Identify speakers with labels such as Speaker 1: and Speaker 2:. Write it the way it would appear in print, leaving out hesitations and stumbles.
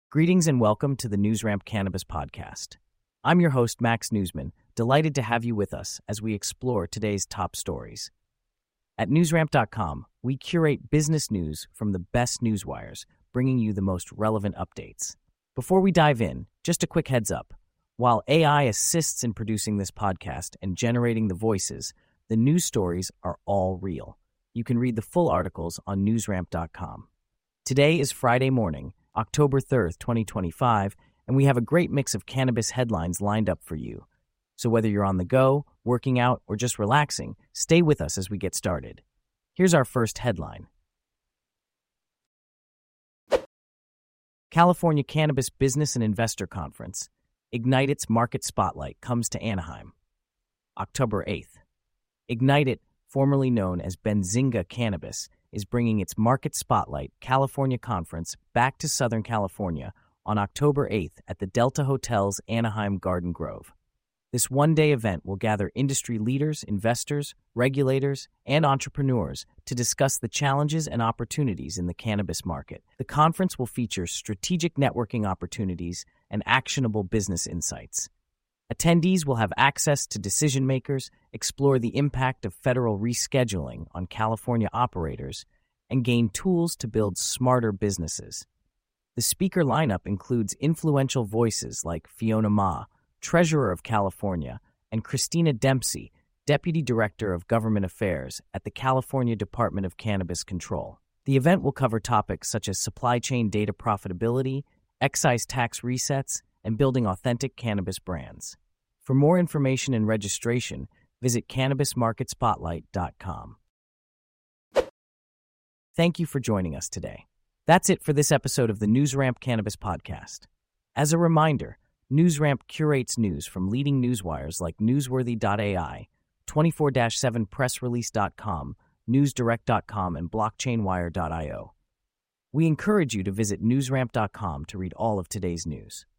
Speaker 1: Greetings and welcome to the NewsRamp Cannabis Podcast. I'm your host, Max Newsman, delighted to have you with us as we explore today's top stories. At newsramp.com, we curate business news from the best newswires, bringing you the most relevant updates. Before we dive in, just a quick heads up. While AI assists in producing this podcast and generating the voices, the news stories are all real. You can read the full articles on newsramp.com. Today is Friday morning, October 3rd, 2025, and we have a great mix of cannabis headlines lined up for you. So whether you're on the go, working out, or just relaxing, stay with us as we get started. Here's our first headline. California Cannabis Business and Investor Conference, Ignite It's Market Spotlight, comes to Anaheim. October 8th. Ignite It, formerly known as Benzinga Cannabis, is bringing its Market Spotlight California Conference back to Southern California on October 8th at the Delta Hotel's Anaheim Garden Grove. This one-day event will gather industry leaders, investors, regulators, and entrepreneurs to discuss the challenges and opportunities in the cannabis market. The conference will feature strategic networking opportunities and actionable business insights. Attendees will have access to decision-makers, explore the impact of federal rescheduling on California operators, and gain tools to build smarter businesses. The speaker lineup includes influential voices like Fiona Ma, Treasurer of California, and Christina Dempsey, Deputy Director of Government Affairs at the California Department of Cannabis Control. The event will cover topics such as supply chain data profitability, excise tax resets, and building authentic cannabis brands. For more information and registration, visit cannabismarketspotlight.com. Thank you for joining us today. That's it for this episode of the NewsRamp Cannabis Podcast. As a reminder, NewsRamp curates news from leading newswires like Newsworthy.ai, 24-7pressrelease.com, NewsDirect.com, and BlockchainWire.io. We encourage you to visit newsramp.com to read all of today's news.